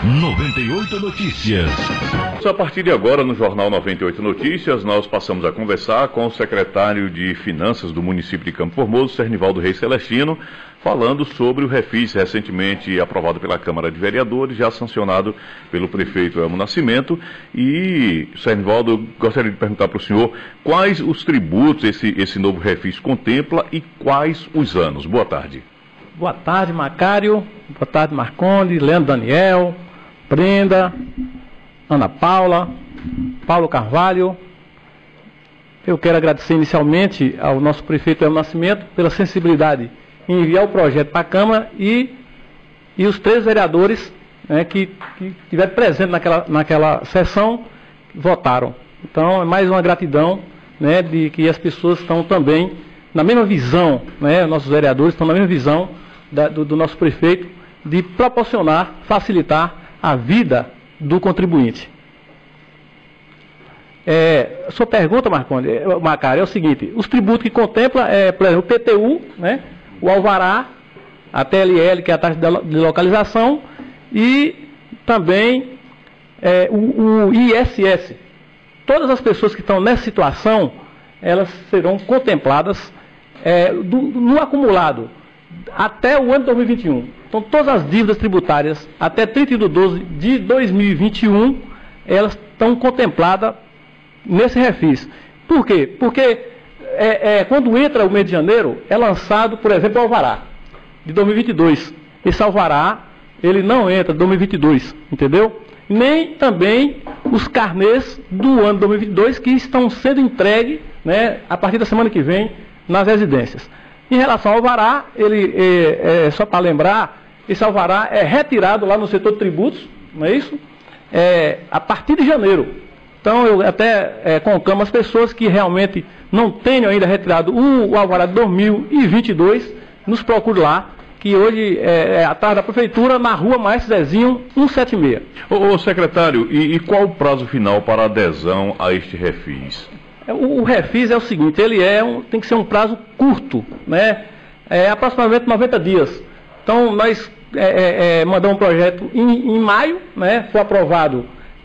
98 Notícias. A partir de agora, no Jornal 98 Notícias, nós passamos a conversar com o secretário de Finanças do município de Campo Formoso, Sernivaldo Reis Celestino, falando sobre o refis recentemente aprovado pela Câmara de Vereadores, já sancionado pelo prefeito Elmo Nascimento. E, Sernivaldo, eu gostaria de perguntar para o senhor quais os tributos esse novo refis contempla e quais os anos. Boa tarde. Boa tarde, Macário. Boa tarde, Marconde, Leandro Daniel, Brenda, Ana Paula, Paulo Carvalho. Eu quero agradecer inicialmente ao nosso prefeito Elmo Nascimento pela sensibilidade em enviar o projeto para a Câmara e os 3 vereadores, né, que estiveram presentes naquela sessão votaram. Então é mais uma gratidão, né, de que as pessoas estão também na mesma visão, né, nossos vereadores estão na mesma visão do nosso prefeito de proporcionar, facilitar a vida do contribuinte. Sua pergunta, Macário, é o seguinte: os tributos que contempla, por exemplo, o PTU, né, o alvará, a TLL, que é a taxa de localização, e também o ISS. Todas as pessoas que estão nessa situação, elas serão contempladas no acumulado até o ano de 2021. Então, todas as dívidas tributárias até 31/12 de 2021, elas estão contempladas nesse refis. Por quê? Porque quando entra o mês de janeiro, é lançado, por exemplo, o alvará de 2022. Esse alvará, ele não entra em 2022, entendeu? Nem também os carnês do ano 2022 que estão sendo entregues, né, a partir da semana que vem nas residências. Em relação ao alvará, só para lembrar, esse alvará é retirado lá no setor de tributos, não é isso? A partir de janeiro. Então, eu até conclamo as pessoas que realmente não tenham ainda retirado o alvará de 2022, nos procure lá, que hoje atrás da prefeitura, na rua Maestro Zezinho, 176. Ô secretário, e qual o prazo final para adesão a este refis? O refis é o seguinte, ele tem que ser um prazo curto, né? Aproximadamente 90 dias. Então, nós mandamos um projeto em maio, né? Foi aprovado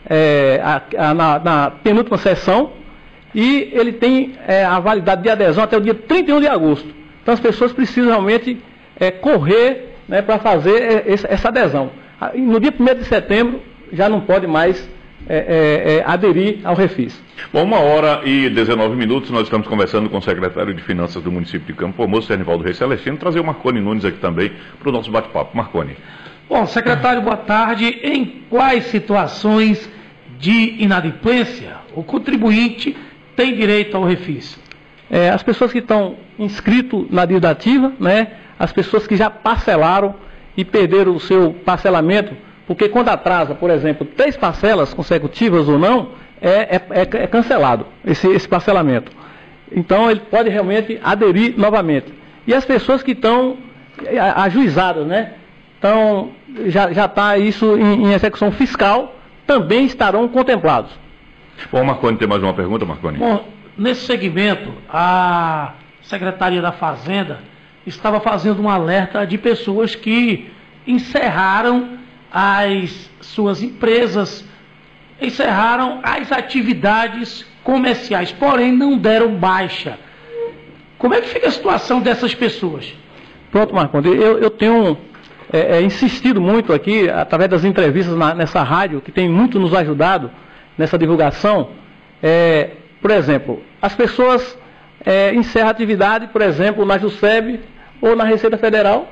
na penúltima sessão, e ele tem a validade de adesão até o dia 31 de agosto. Então, as pessoas precisam realmente correr, né, para fazer essa adesão. No dia 1º de setembro, já não pode mais aderir ao refis. Bom, 1h19, nós estamos conversando com o secretário de Finanças do município de Campo Formoso, Sernivaldo Reis Celestino, trazer o Marconi Nunes aqui também para o nosso bate-papo. Marconi. Bom, secretário, boa tarde. Em quais situações de inadimplência o contribuinte tem direito ao refis? As pessoas que estão inscritas na dívida ativa, né, as pessoas que já parcelaram e perderam o seu parcelamento, porque quando atrasa, por exemplo, 3 parcelas consecutivas ou não, é cancelado esse parcelamento. Então, ele pode realmente aderir novamente. E as pessoas que estão ajuizadas, né? Então, já está isso em execução fiscal, também estarão contemplados. Bom, Marconi, tem mais uma pergunta, Marconi? Bom, nesse segmento, a Secretaria da Fazenda estava fazendo um alerta de pessoas que encerraram as suas empresas, encerraram as atividades comerciais, porém não deram baixa. Como é que fica a situação dessas pessoas? Pronto, Marconde, eu tenho insistido muito aqui, através das entrevistas nessa rádio, que tem muito nos ajudado nessa divulgação. Por exemplo, as pessoas encerram a atividade, por exemplo, na JUSEB ou na Receita Federal,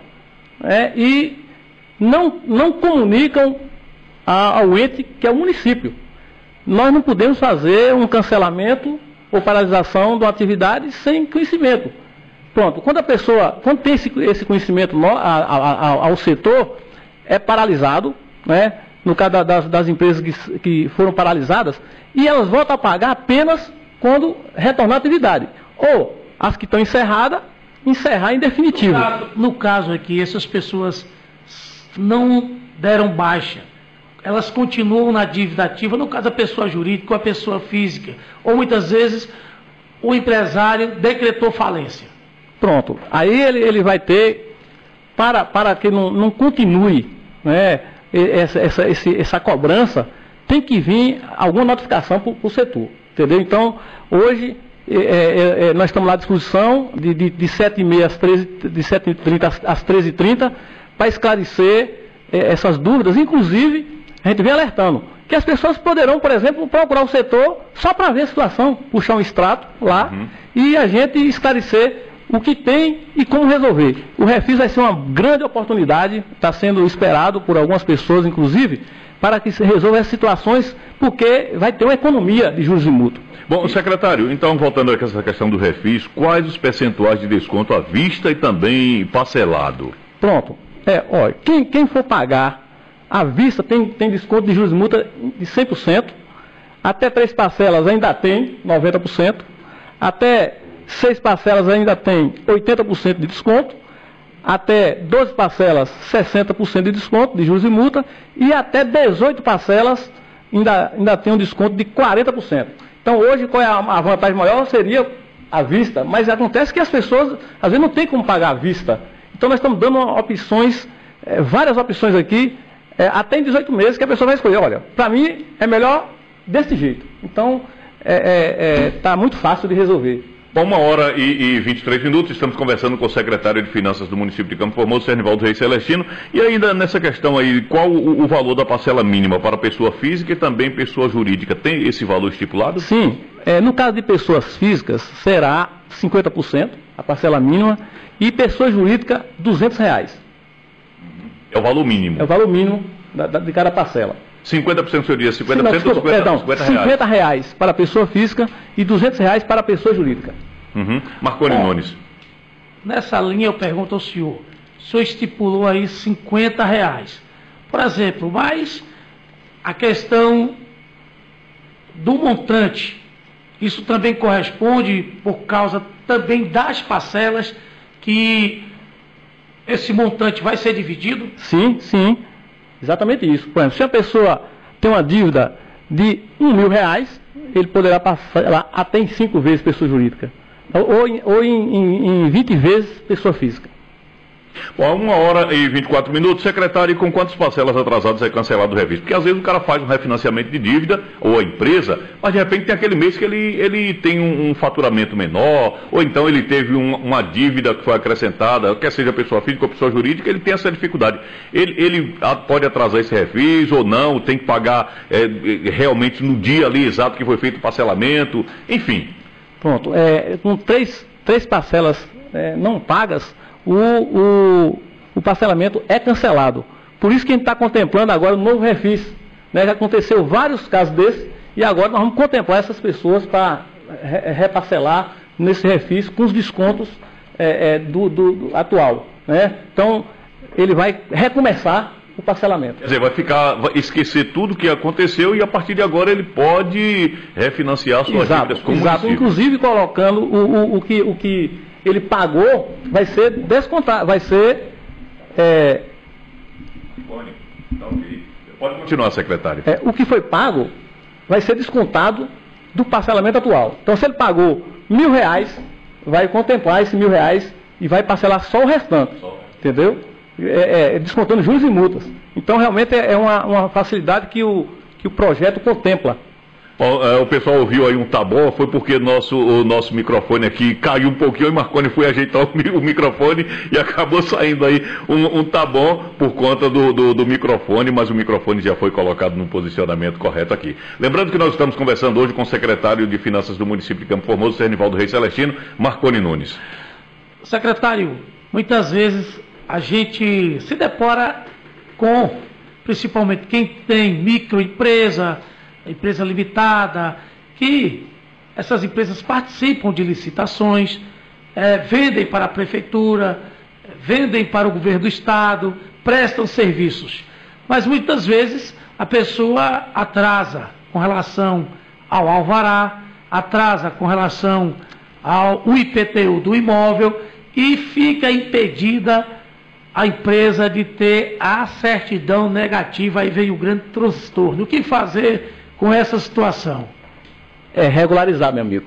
e não comunicam ao ente que é o município. Nós não podemos fazer um cancelamento ou paralisação de uma atividade sem conhecimento. Pronto, quando tem esse conhecimento ao setor, é paralisado, né? No caso das empresas que foram paralisadas, e elas voltam a pagar apenas quando retornar à atividade. Ou as que estão encerradas, encerrar em definitivo. No caso aqui, essas pessoas não deram baixa, elas continuam na dívida ativa, no caso a pessoa jurídica ou a pessoa física, ou muitas vezes o empresário decretou falência. Pronto, aí ele vai ter, para que não continue, né, essa cobrança, tem que vir alguma notificação para o setor, entendeu? Então, hoje, nós estamos lá à disposição de 7h30 às 7h30 às 13h30 para esclarecer essas dúvidas. Inclusive, a gente vem alertando que as pessoas poderão, por exemplo, procurar o setor só para ver a situação, puxar um extrato lá e a gente esclarecer o que tem e como resolver. O Refis vai ser uma grande oportunidade, está sendo esperado por algumas pessoas, inclusive, para que se resolva essas situações, porque vai ter uma economia de juros e multa. Bom, secretário, então, voltando a essa questão do Refis, quais os percentuais de desconto à vista e também parcelado? Pronto. Olha, quem for pagar à vista tem desconto de juros e multa de 100%, até 3 parcelas ainda tem 90%, até 6 parcelas ainda tem 80% de desconto, até 12 parcelas 60% de desconto de juros e multa e até 18 parcelas ainda tem um desconto de 40%. Então hoje qual é a vantagem maior? Seria à vista, mas acontece que as pessoas às vezes não tem como pagar à vista. Então nós estamos dando opções, várias opções aqui, até em 18 meses que a pessoa vai escolher, olha, para mim é melhor desse jeito. Então está muito fácil de resolver. Bom, 1h23, estamos conversando com o secretário de Finanças do município de Campo Formoso, Sernivaldo Reis Celestino, e ainda nessa questão aí, qual o valor da parcela mínima para pessoa física e também pessoa jurídica? Tem esse valor estipulado? Sim, no caso de pessoas físicas será 50% a parcela mínima e pessoa jurídica R$200. É o valor mínimo? É o valor mínimo de cada parcela. 50% seria 50% não, desculpa, ou 50 reais? R$50 para a pessoa física e R$200 para a pessoa jurídica. Marconi Nunes. Nessa linha eu pergunto ao senhor, o senhor estipulou aí R$50. Por exemplo, mas a questão do montante, isso também corresponde por causa também das parcelas que esse montante vai ser dividido? Sim, sim. Exatamente isso. Por exemplo, se a pessoa tem uma dívida de R$1.000, ele poderá passar até em 5 vezes pessoa jurídica. Ou em 20 vezes pessoa física. Bom, 1h24, secretário, e com quantas parcelas atrasadas é cancelado o Refis? Porque às vezes o cara faz um refinanciamento de dívida, ou a empresa, mas de repente tem aquele mês que ele tem um faturamento menor, ou então ele teve uma dívida que foi acrescentada, quer seja pessoa física ou pessoa jurídica, ele tem essa dificuldade. Ele pode atrasar esse Refis ou não, tem que pagar realmente no dia ali exato que foi feito o parcelamento, enfim. Pronto, com três parcelas não pagas, o parcelamento é cancelado. Por isso que a gente está contemplando agora o novo Refis. Já aconteceu vários casos desses e agora nós vamos contemplar essas pessoas para reparcelar nesse Refis com os descontos do atual. Então, ele vai recomeçar o parcelamento. Quer dizer, vai esquecer tudo que aconteceu e a partir de agora ele pode refinanciar suas dívidas com o município. Inclusive colocando o que ele pagou, vai ser descontado, vai ser... Pode continuar, secretário. O que foi pago vai ser descontado do parcelamento atual. Então, se ele pagou R$1.000, vai contemplar esse R$1.000 e vai parcelar só o restante. Entendeu? Descontando juros e multas. Então, realmente é uma facilidade que o projeto contempla. O pessoal ouviu aí um tá bom, foi porque o nosso microfone aqui caiu um pouquinho e o Marconi foi ajeitar o microfone e acabou saindo aí um tá bom por conta do microfone, mas o microfone já foi colocado no posicionamento correto aqui. Lembrando que nós estamos conversando hoje com o secretário de Finanças do município de Campo Formoso, Sernivaldo Reis Celestino, Marconi Nunes. Secretário, muitas vezes a gente se depara com, principalmente quem tem microempresa, empresa limitada, que essas empresas participam de licitações, vendem para a prefeitura, vendem para o governo do estado, prestam serviços. Mas muitas vezes a pessoa atrasa com relação ao alvará, atrasa com relação ao IPTU do imóvel e fica impedida a empresa de ter a certidão negativa. Aí vem o grande transtorno. O que fazer com essa situação? Regularizar, meu amigo.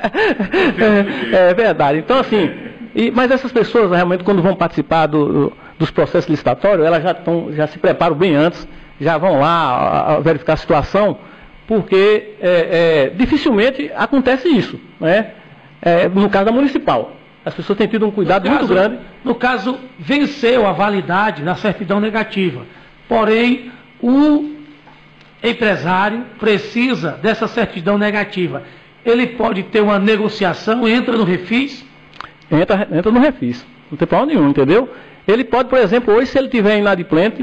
É verdade. Então, assim, mas essas pessoas realmente, quando vão participar dos processos licitatórios, elas já se preparam bem antes, já vão lá verificar a situação, porque dificilmente acontece isso, né? No caso da municipal. As pessoas têm tido um cuidado muito grande. No caso, venceu a validade da certidão negativa. Porém, o empresário precisa dessa certidão negativa. Ele pode ter uma negociação, entra no refis? Entra no refis. Não tem problema nenhum, entendeu? Ele pode, por exemplo, hoje, se ele tiver inadimplente,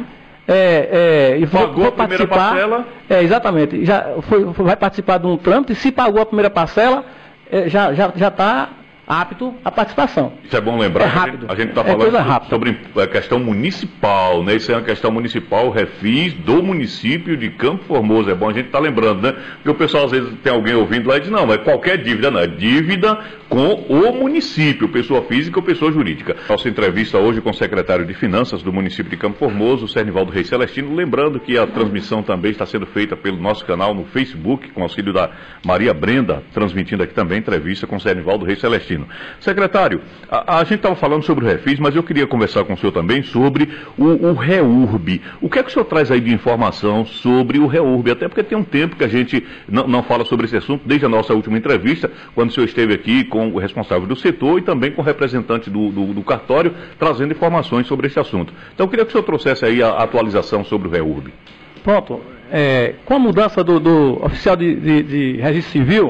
e pagou a primeira parcela? Exatamente. Vai participar de um trâmite, se pagou a primeira parcela, já está apto à participação. Isso é bom lembrar. É rápido. A gente está falando sobre a questão municipal, né? Isso é uma questão municipal, o refis do município de Campo Formoso. É bom a gente estar lembrando, né? Porque o pessoal, às vezes, tem alguém ouvindo lá e diz, não, é qualquer dívida, não. É dívida com o município, pessoa física ou pessoa jurídica. Nossa entrevista hoje com o secretário de Finanças do município de Campo Formoso, o Sernivaldo Reis Celestino. Lembrando que a transmissão também está sendo feita pelo nosso canal no Facebook, com auxílio da Maria Brenda, transmitindo aqui também entrevista com o Sernivaldo Reis Celestino. Secretário, a gente estava falando sobre o refis, mas eu queria conversar com o senhor também sobre o REURB. O que é que o senhor traz aí de informação sobre o REURB? Até porque tem um tempo que a gente não fala sobre esse assunto, desde a nossa última entrevista, quando o senhor esteve aqui com o responsável do setor e também com o representante do cartório, trazendo informações sobre esse assunto. Então eu queria que o senhor trouxesse aí a atualização sobre o REURB. Pronto. Com a mudança do oficial de registro civil,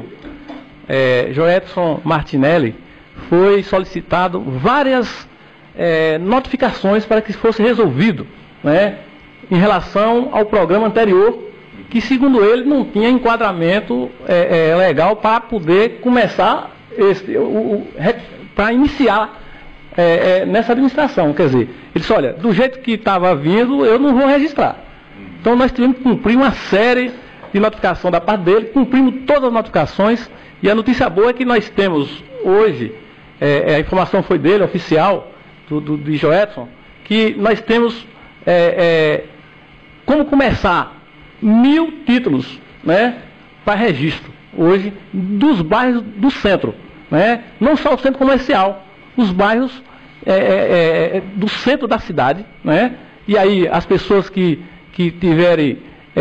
Joedson Martinelli, foi solicitado várias notificações para que fosse resolvido, né, em relação ao programa anterior, que segundo ele não tinha enquadramento legal para poder começar para iniciar nessa administração. Quer dizer, ele disse, olha, do jeito que estava vindo, eu não vou registrar. Então nós tivemos que cumprir uma série de notificação da parte dele, cumprimos todas as notificações, e a notícia boa é que nós temos hoje, a informação foi dele, oficial, de Joedson, que nós temos como começar 1000 títulos, né, para registro, hoje, dos bairros do centro, né, não só o centro comercial, os bairros do centro da cidade, né, e aí as pessoas que tiverem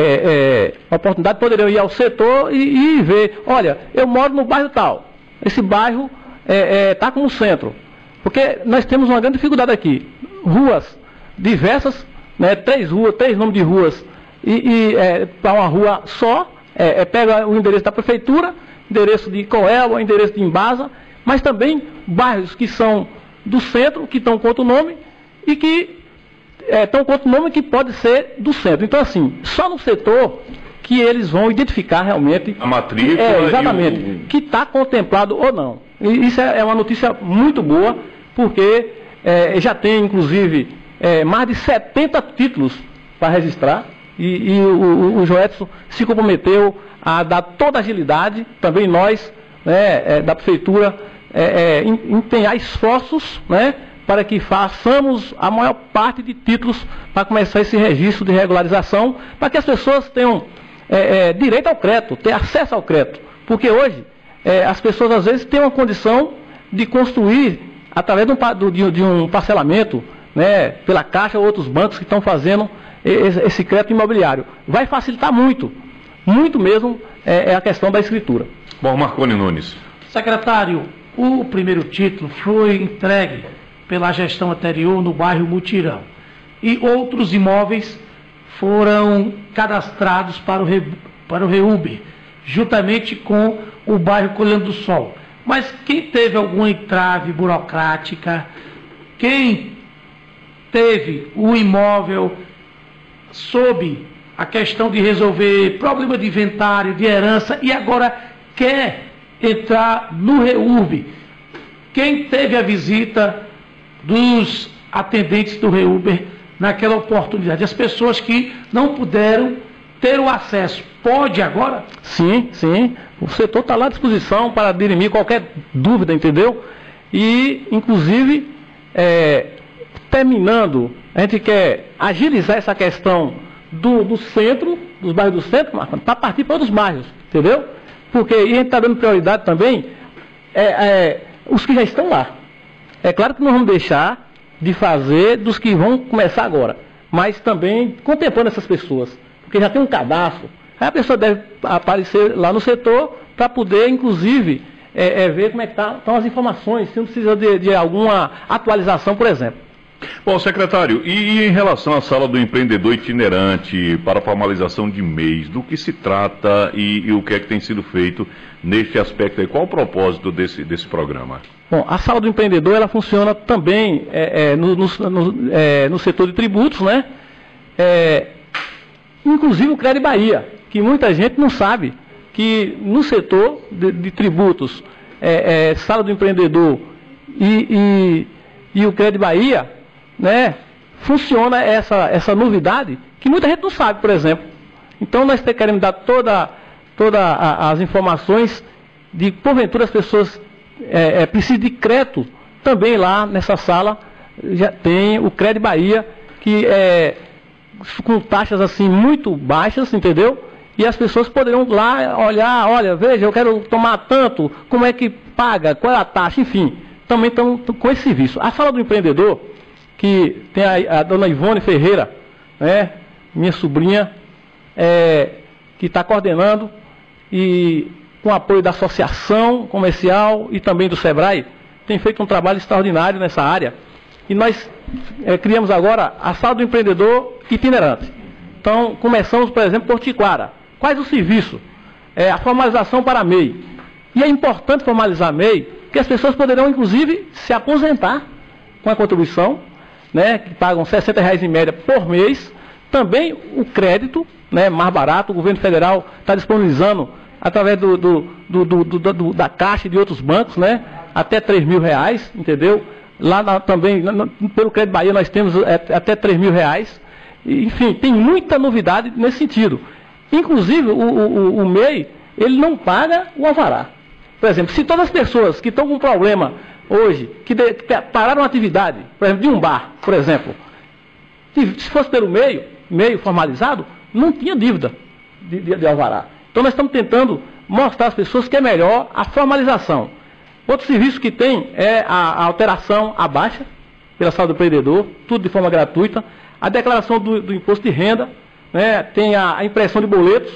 a oportunidade poderiam ir ao setor e ver, olha, eu moro no bairro tal, esse bairro está como centro, porque nós temos uma grande dificuldade aqui, ruas diversas, né, 3 nomes de ruas, para uma rua só, pega o endereço da prefeitura, endereço de Coelba, endereço de Embasa, mas também bairros que são do centro, que estão com outro nome, e que estão com outro nome que pode ser do centro. Então, assim, só no setor que eles vão identificar realmente a matrícula, exatamente, que está contemplado ou não. E isso é uma notícia muito boa, porque já tem, inclusive, mais de 70 títulos para registrar, e o Joedson se comprometeu a dar toda a agilidade, também nós, né, da prefeitura, empenhar esforços, né, para que façamos a maior parte de títulos para começar esse registro de regularização, para que as pessoas tenham direito ao crédito, ter acesso ao crédito. Porque hoje, as pessoas às vezes têm uma condição de construir, através de um parcelamento, né, pela Caixa ou outros bancos que estão fazendo esse crédito imobiliário. Vai facilitar muito, muito mesmo, a questão da escritura. Bom, Marconi Nunes. Secretário, o primeiro título foi entregue pela gestão anterior no bairro Mutirão. E outros imóveis foram cadastrados para o REURB, juntamente com o bairro Colhendo do Sol. Mas quem teve alguma entrave burocrática, quem teve o imóvel sob a questão de resolver problema de inventário, de herança, e agora quer entrar no REURB, quem teve a visita dos atendentes do REURB naquela oportunidade, as pessoas que não puderam ter o acesso, pode agora? Sim, o setor está lá à disposição para dirimir qualquer dúvida, entendeu? E, inclusive, terminando, a gente quer agilizar essa questão do centro, dos bairros do centro, para partir para outros bairros, entendeu? Porque a gente está dando prioridade também os que já estão lá. É claro que nós vamos deixar de fazer dos que vão começar agora, mas também contemplando essas pessoas, porque já tem um cadastro. Aí a pessoa deve aparecer lá no setor para poder, inclusive, ver como é que estão as informações, se não precisa de alguma atualização, por exemplo. Bom, secretário, e em relação à sala do empreendedor itinerante para formalização de MEIs, do que se trata e o que é que tem sido feito neste aspecto aí? Qual o propósito desse programa? Bom, a sala do empreendedor, ela funciona também no setor de tributos, né? Inclusive o Crédito Bahia, que muita gente não sabe que no setor de tributos, sala do empreendedor e o Crédito Bahia, né, funciona essa novidade que muita gente não sabe, por exemplo. Então nós queremos dar todas as informações de, porventura, as pessoas precisam de crédito. Também lá nessa sala já tem o Crédito Bahia, que com taxas assim muito baixas, entendeu? E as pessoas poderão lá olhar, olha, veja, eu quero tomar tanto, como é que paga, qual é a taxa, enfim. Também estão com esse serviço. A sala do empreendedor, que tem a dona Ivone Ferreira, né, minha sobrinha, que está coordenando, e com apoio da Associação Comercial e também do SEBRAE, tem feito um trabalho extraordinário nessa área. E nós criamos agora a sala do empreendedor itinerante. Então, começamos, por exemplo, por Tiquara. Quais os serviços? A formalização para MEI. E é importante formalizar MEI, porque as pessoas poderão, inclusive, se aposentar com a contribuição, né, que pagam R$60 em média por mês. Também o crédito, né, mais barato, o governo federal está disponibilizando através da Caixa e de outros bancos, né, até R$3.000, entendeu? Lá também, pelo Crédito Bahia, nós temos até R$3.000. Enfim, tem muita novidade nesse sentido. Inclusive, o MEI, ele não paga o alvará. Por exemplo, se todas as pessoas que estão com problema hoje, que pararam a atividade, por exemplo, de um bar, por exemplo, se fosse pelo meio formalizado, não tinha dívida de alvará. Então nós estamos tentando mostrar às pessoas que é melhor a formalização. Outro serviço que tem é a alteração à baixa, pela sala do empreendedor, tudo de forma gratuita, a declaração do imposto de renda, né, tem a impressão de boletos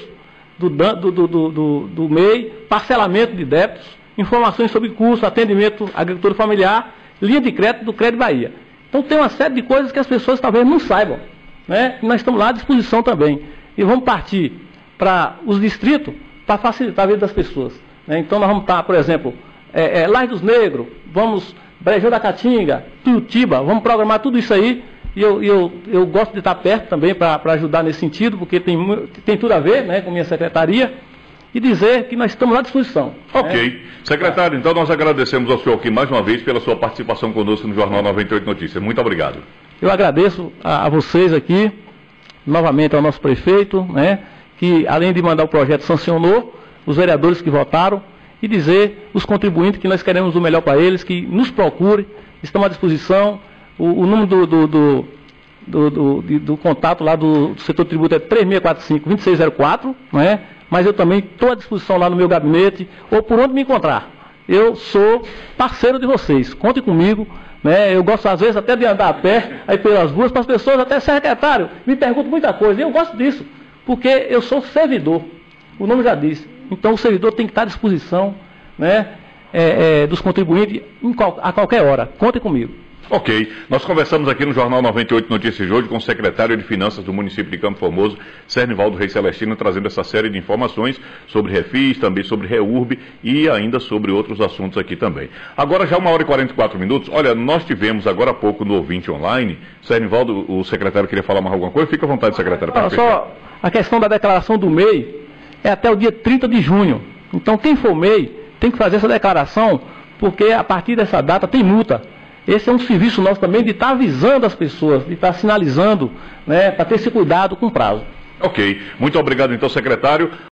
do MEI, parcelamento de débitos, informações sobre curso, atendimento à agricultura familiar, linha de crédito do Crédito Bahia. Então tem uma série de coisas que as pessoas talvez não saibam, né? E nós estamos lá à disposição também. E vamos partir para os distritos para facilitar a vida das pessoas, né? Então nós vamos estar, por exemplo, Laje dos Negros, vamos Brejão da Caatinga, Tuiutiba, vamos programar tudo isso aí. E eu gosto de estar perto também para ajudar nesse sentido, porque tem tudo a ver, né, com a minha secretaria, e dizer que nós estamos à disposição. Ok. Secretário, então nós agradecemos ao senhor aqui mais uma vez pela sua participação conosco no Jornal 98 Notícias. Muito obrigado. Eu agradeço a vocês aqui, novamente ao nosso prefeito, né, que além de mandar o projeto, sancionou, os vereadores que votaram, e dizer os contribuintes que nós queremos o melhor para eles, que nos procure, estamos à disposição. O número do contato lá do setor tributo é 3645-2604, né? Mas eu também estou à disposição lá no meu gabinete, ou por onde me encontrar. Eu sou parceiro de vocês, contem comigo, né? Eu gosto às vezes até de andar a pé, aí pelas ruas, para as pessoas, até secretário, me perguntam muita coisa, e eu gosto disso, porque eu sou servidor, o nome já diz. Então o servidor tem que estar à disposição, né, dos contribuintes a qualquer hora, contem comigo. Ok, nós conversamos aqui no Jornal 98 Notícias de hoje com o secretário de Finanças do município de Campo Formoso, Sernivaldo Reis Celestino, trazendo essa série de informações sobre Refis, também sobre REURB e ainda sobre outros assuntos aqui também. Agora já 1h44, olha, nós tivemos agora há pouco no ouvinte online, Sernivaldo, o secretário queria falar mais alguma coisa? Fica à vontade, secretário. Só a questão da declaração do MEI é até o dia 30 de junho, então quem for MEI tem que fazer essa declaração, porque a partir dessa data tem multa. Esse é um serviço nosso também de estar avisando as pessoas, de estar sinalizando, né, para ter esse cuidado com o prazo. Ok, muito obrigado então, secretário.